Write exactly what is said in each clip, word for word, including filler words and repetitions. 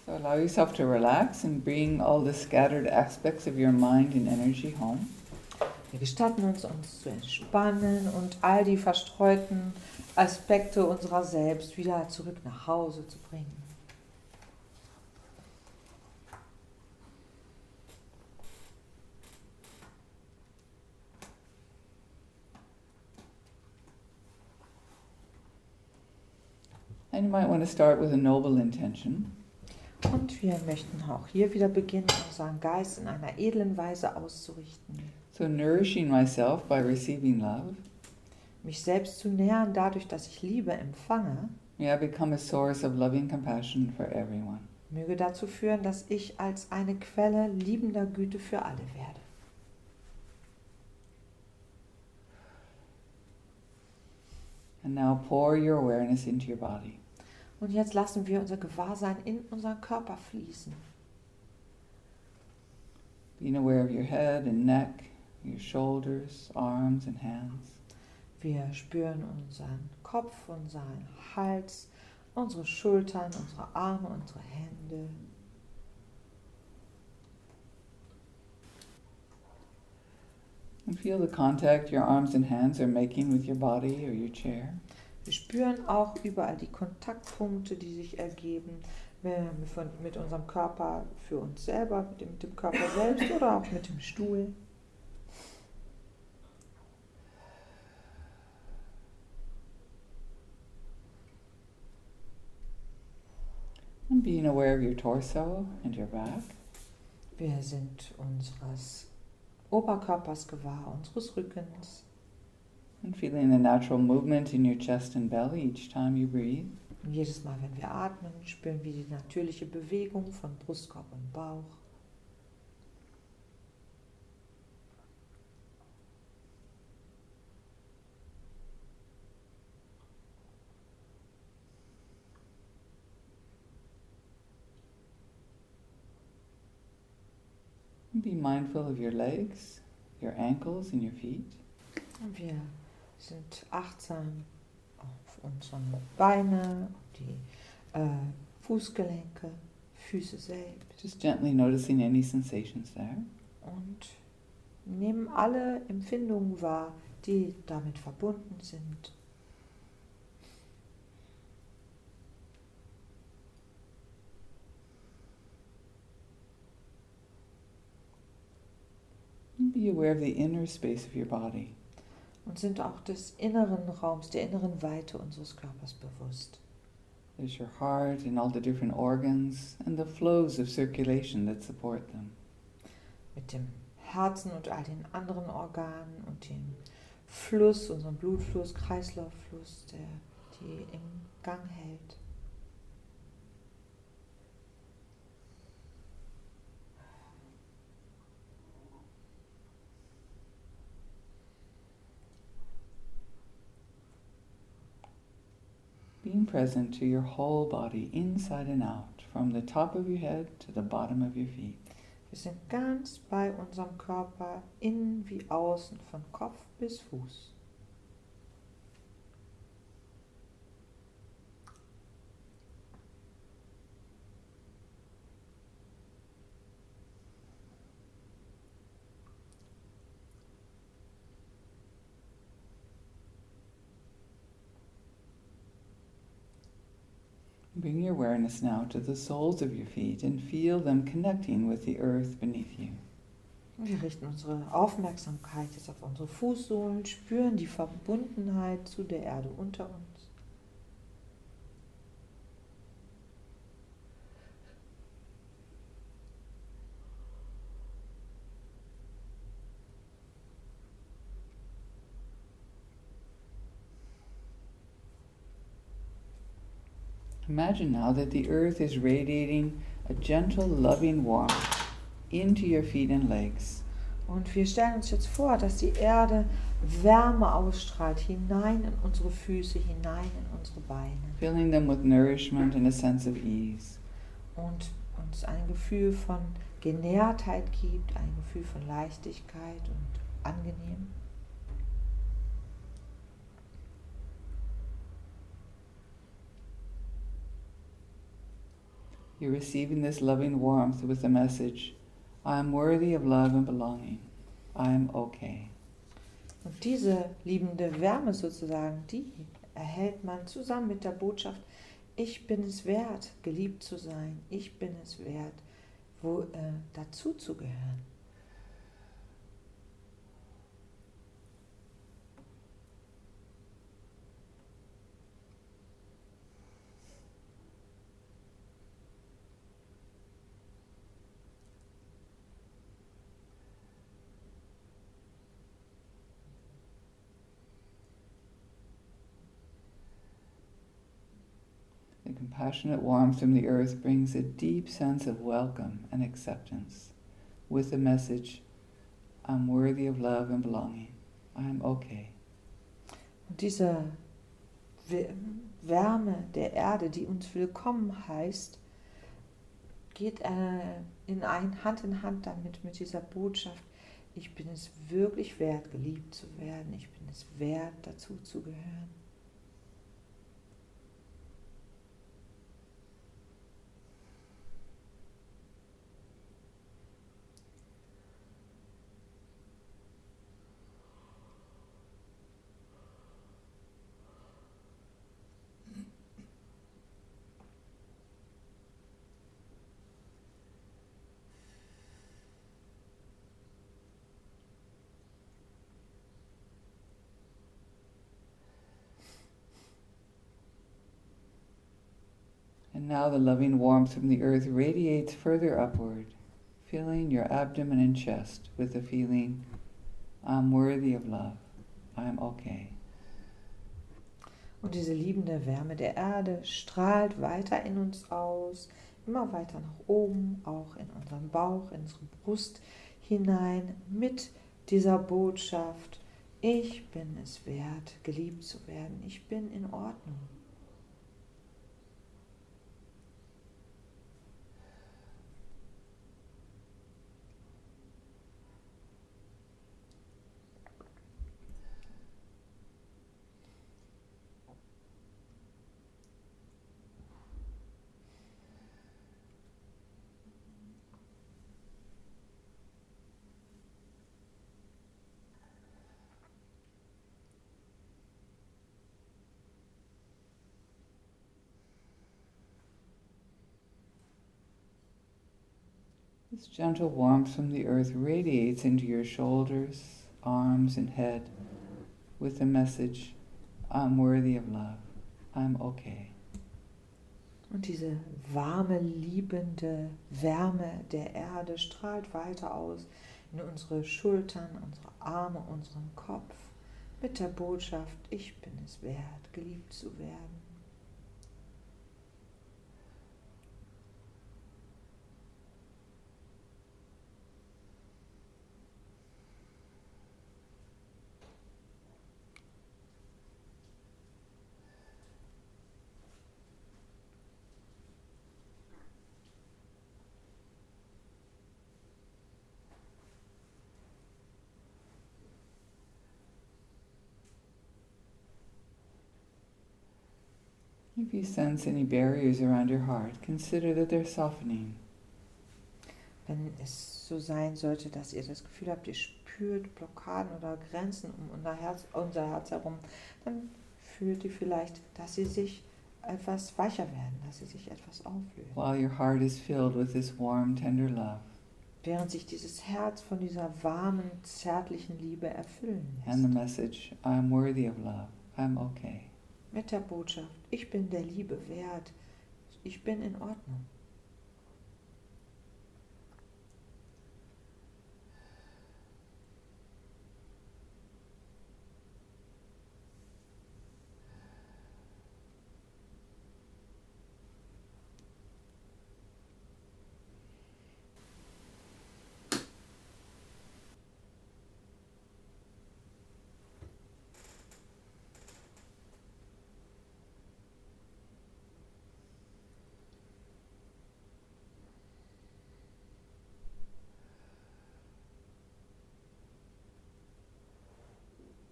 So allow yourself to relax and bring all the scattered aspects of your mind and energy home. Wir gestatten uns, uns zu entspannen und all die verstreuten Aspekte unserer selbst wieder zurück nach Hause zu bringen. And you might want to start with a noble intention. Und wir möchten auch hier wieder beginnen, unseren Geist in einer edlen Weise auszurichten. So nourishing myself by receiving love. Mich selbst zu nähern dadurch, dass ich Liebe empfange, May I become a source of loving compassion for everyone. möge dazu führen, dass ich als eine Quelle liebender Güte für alle werde. And now pour your awareness into your body. Und jetzt lassen wir unser Gewahrsein in unseren Körper fließen. Being aware of your head and neck, your shoulders, arms and hands. Wir spüren unseren Kopf, unseren Hals, unsere Schultern, unsere Arme, unsere Hände. And feel the contact your arms and hands are making with your body or your chair. Wir spüren auch überall die Kontaktpunkte, die sich ergeben, wenn wir von, mit unserem Körper für uns selber, mit dem, mit dem Körper selbst oder auch mit dem Stuhl. And being aware of your torso and your back. Wir sind unseres Oberkörpers gewahr, unseres Rückens. And feeling the natural movement in your chest and belly each time you breathe. Und jedes Mal, wenn wir atmen, spüren wir die natürliche Bewegung von Brustkorb und Bauch. And be mindful of your legs, your ankles and your feet. Und wir sind achtsam auf unsere Beine, die äh, Fußgelenke, Füße selbst. Just gently noticing any sensations there. Und nehmen alle Empfindungen wahr, die damit verbunden sind. And be aware of the inner space of your body. Und sind auch des inneren Raums, der inneren Weite unseres Körpers bewusst. There's your heart and all the different organs and the flows of circulation that support them. Mit dem Herzen und all den anderen Organen und dem Fluss, unserem Blutfluss, Kreislauffluss, der die im Gang hält. Being present to your whole body, inside and out, from the top of your head to the bottom of your feet. Wir sind ganz bei unserem Körper, innen wie außen, von Kopf bis Fuß. Bring your awareness now to the soles of your feet and feel them connecting with the earth beneath you. Wir richten unsere Aufmerksamkeit jetzt auf unsere Fußsohlen, spüren die Verbundenheit zu der Erde unter uns. Imagine now that the earth is radiating a gentle, loving warmth into your feet and legs. Und wir stellen uns jetzt vor, dass die Erde Wärme ausstrahlt, hinein in unsere Füße, hinein in unsere Beine. Filling them with nourishment and a sense of ease. Und uns ein Gefühl von Genährtheit gibt, ein Gefühl von Leichtigkeit und angenehm. You're receiving this loving warmth with the message, I am worthy of love and belonging. I am okay. Und diese liebende Wärme sozusagen, die erhält man zusammen mit der Botschaft, ich bin es wert, geliebt zu sein. Ich bin es wert, wo, äh, dazu zu gehören. The compassionate warmth from the earth brings a deep sense of welcome and acceptance with the message, I'm worthy of love and belonging. I'm okay. Und diese Wärme der Erde, die uns willkommen heißt, geht äh, in ein, Hand in Hand damit mit dieser Botschaft, ich bin es wirklich wert, geliebt zu werden. Ich bin es wert, dazu zu gehören. And now the loving warmth from the earth radiates further upward, filling your abdomen and chest with the feeling, I'm worthy of love, I'm okay. Und diese liebende Wärme der Erde strahlt weiter in uns aus, immer weiter nach oben, auch in unseren Bauch, in unsere Brust hinein, mit dieser Botschaft, ich bin es wert, geliebt zu werden, ich bin in Ordnung. This gentle warmth from the earth radiates into your shoulders, arms, and head with the message, I'm worthy of love, I'm okay. Und diese warme, liebende Wärme der Erde strahlt weiter aus in unsere Schultern, unsere Arme, unseren Kopf mit der Botschaft, ich bin es wert, geliebt zu werden. If you sense any barriers around your heart, consider that they're softening. Wenn es so sein sollte, dass ihr das Gefühl habt, ihr spürt Blockaden oder Grenzen um unser Herz, unser Herz herum, dann fühlt ihr vielleicht, dass sie sich etwas weicher werden, dass sie sich etwas auflösen. While your heart is filled with this warm, tender love. Während sich dieses Herz von dieser warmen, zärtlichen Liebe erfüllen lässt. And the message, I'm worthy of love, I'm okay. Mit der Botschaft, ich bin der Liebe wert, ich bin in Ordnung.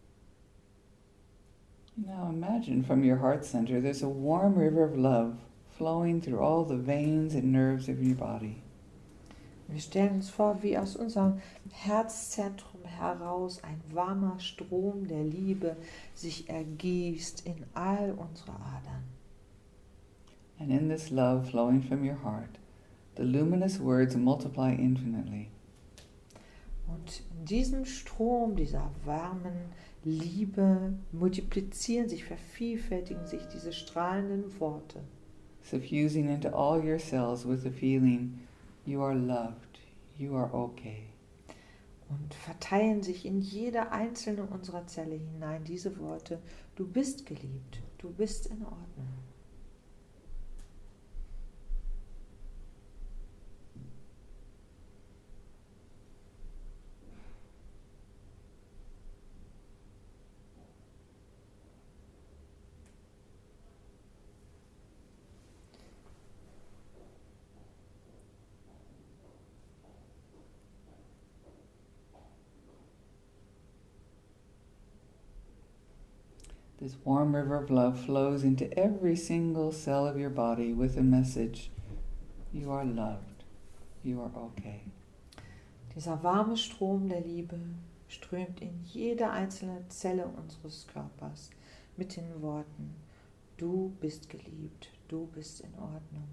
Now imagine from your heart center there's a warm river of love flowing through all the veins and nerves of your body. Wir stellen uns vor, wie aus unserem Herzzentrum heraus ein warmer Strom der Liebe sich ergießt in all unsere Adern. And in this love flowing from your heart, the luminous words multiply infinitely. Und in diesem Strom dieser warmen Liebe multiplizieren sich, vervielfältigen sich diese strahlenden Worte. Suffusing into all your cells with the feeling, you are loved, you are okay. Und verteilen sich in jede einzelne unserer Zelle hinein diese Worte, du bist geliebt, du bist in Ordnung. This warm river of love flows into every single cell of your body with a message, you are loved, you are okay. Dieser warme Strom der Liebe strömt in jede einzelne Zelle unseres Körpers mit den Worten, du bist geliebt, du bist in Ordnung.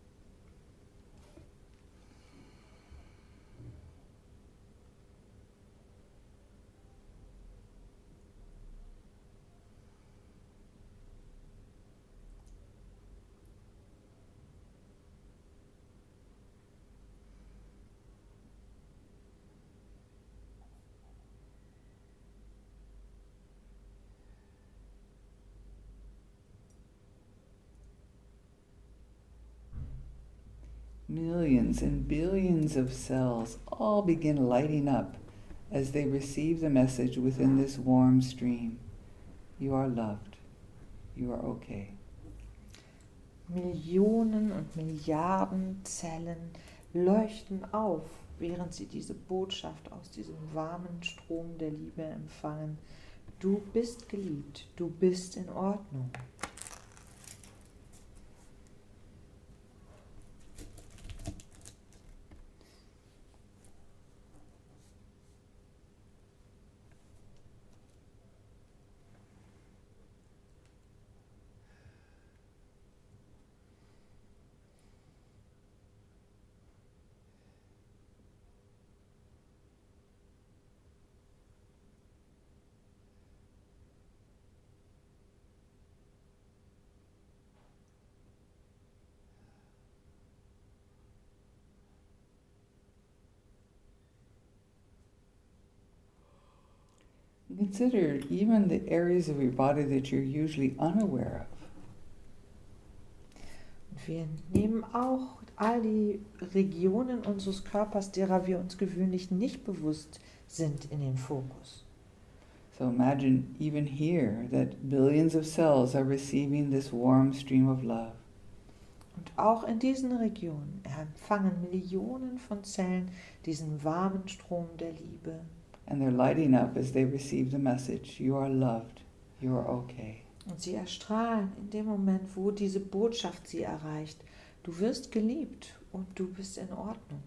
Millions and billions of cells all begin lighting up as they receive the message within this warm stream. You are loved. You are okay. Millionen und Milliarden Zellen leuchten auf, während sie diese Botschaft aus diesem warmen Strom der Liebe empfangen. Du bist geliebt, du bist in Ordnung. Consider even the areas of your body that you're usually unaware of. Wir nehmen auch all die Regionen unseres Körpers, derer wir uns gewöhnlich nicht bewusst sind, in den Fokus. So imagine even here that billions of cells are receiving this warm stream of love. Und auch in diesen Regionen empfangen Millionen von Zellen diesen warmen Strom der Liebe. And they're lighting up as they receive the message, you are loved, you are okay. Und sie erstrahlen in dem Moment, wo diese Botschaft sie erreicht. Du wirst geliebt und du bist in Ordnung.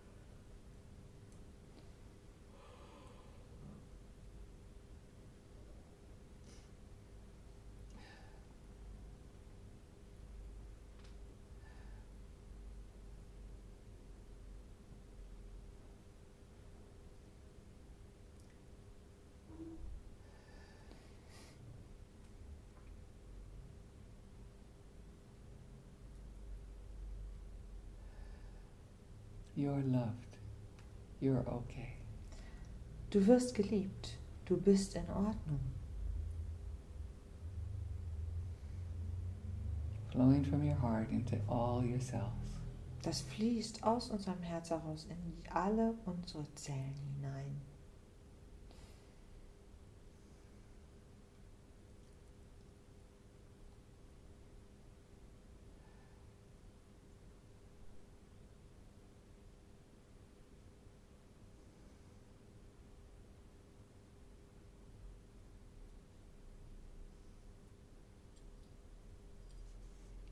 You are loved. You are okay. Du wirst geliebt. Du bist in Ordnung. Flowing from your heart into all your cells. Das fließt aus unserem Herz heraus in alle unsere Zellen hinein.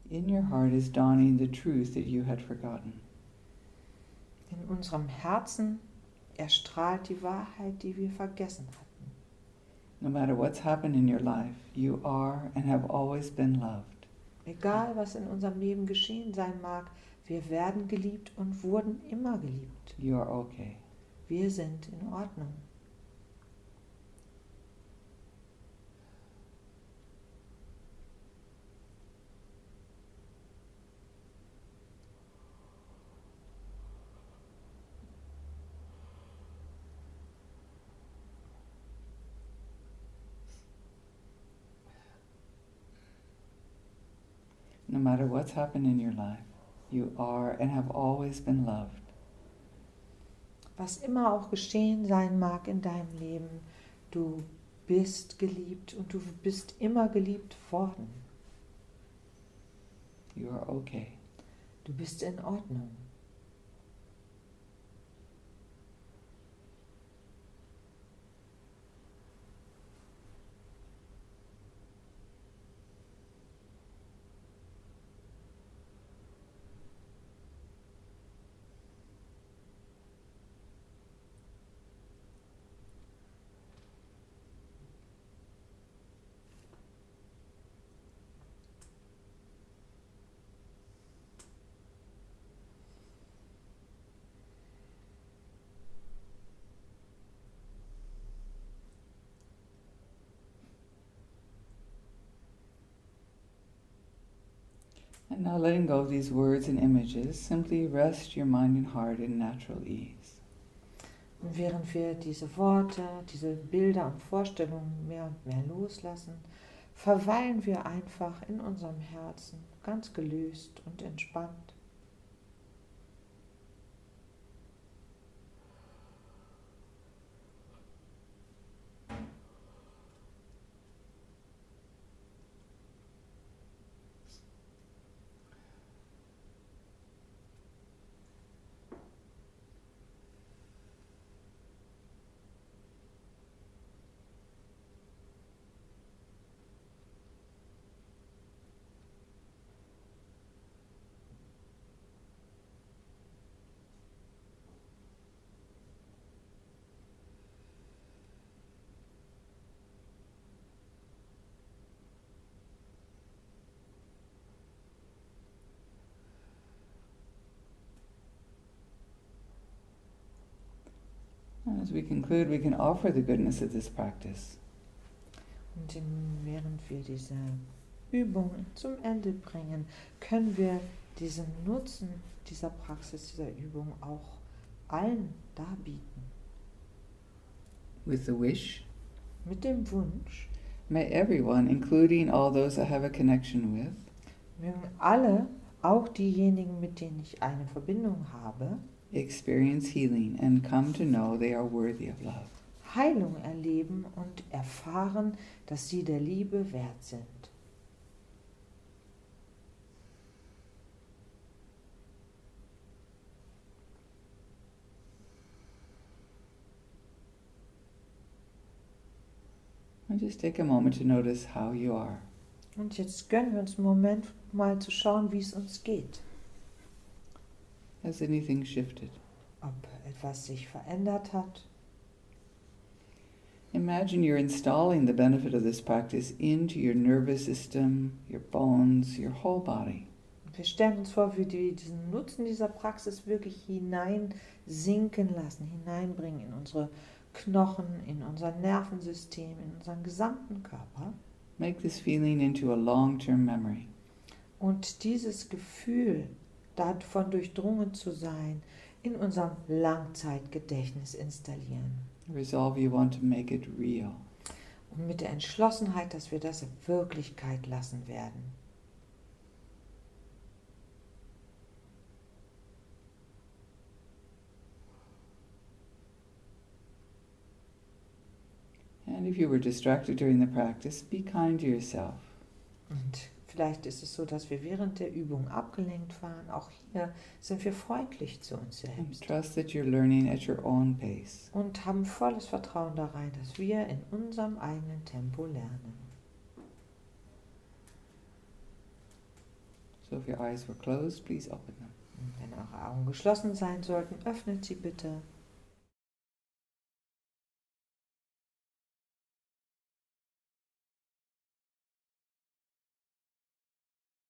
In your heart is dawning the truth that you had forgotten. In unserem Herzen erstrahlt die Wahrheit, die wir vergessen hatten. No matter what's happened in your life, you are and have always been loved. Egal, was in unserem Leben geschehen sein mag, wir werden geliebt und wurden immer geliebt. You are okay. Wir sind in Ordnung. No matter what's happened in your life, you are and have always been loved. Was immer auch geschehen sein mag in deinem Leben, du bist geliebt und du bist immer geliebt worden. You are okay. Du bist in Ordnung. And now letting go of these words and images, simply rest your mind and heart in natural ease. Und während wir diese Worte, diese Bilder und Vorstellungen mehr und mehr loslassen, verweilen wir einfach in unserem Herzen, ganz gelöst und entspannt. And as we conclude, we can offer the goodness of this practice. Und in, während wir diese Übung zum Ende bringen, können wir diesen Nutzen dieser Praxis, dieser Übung auch allen darbieten. With the wish, Mit dem Wunsch, may everyone, including all those I have a connection with, mögen alle, auch diejenigen, mit denen ich eine Verbindung habe, experience healing and come to know they are worthy of love. Heilung erleben und erfahren, dass sie der Liebe wert sind. And just take a moment to notice how you are. Und jetzt gönnen wir uns einen Moment, mal zu schauen, wie es uns geht. Has anything shifted? Ob etwas sich verändert hat. Imagine you're installing the benefit of this practice into your nervous system, your bones, your whole body. Wir stellen uns vor, wie wir diesen Nutzen dieser Praxis wirklich hineinsinken lassen, hineinbringen in unsere Knochen, in unser Nervensystem, in unseren gesamten Körper. Make this feeling into a long-term memory. Und dieses Gefühl, davon durchdrungen zu sein, in unserem Langzeitgedächtnis installieren. Resolve you want to make it real. Und mit der Entschlossenheit, dass wir das in Wirklichkeit lassen werden. And if you were distracted during the practice, be kind to yourself. Und vielleicht ist es so, dass wir während der Übung abgelenkt waren. Auch hier sind wir freundlich zu uns And selbst. trust that you're learning at your own pace. Und haben volles Vertrauen da rein, dass wir in unserem eigenen Tempo lernen. So if your eyes were closed, please open them. Und wenn eure Augen geschlossen sein sollten, öffnet sie bitte.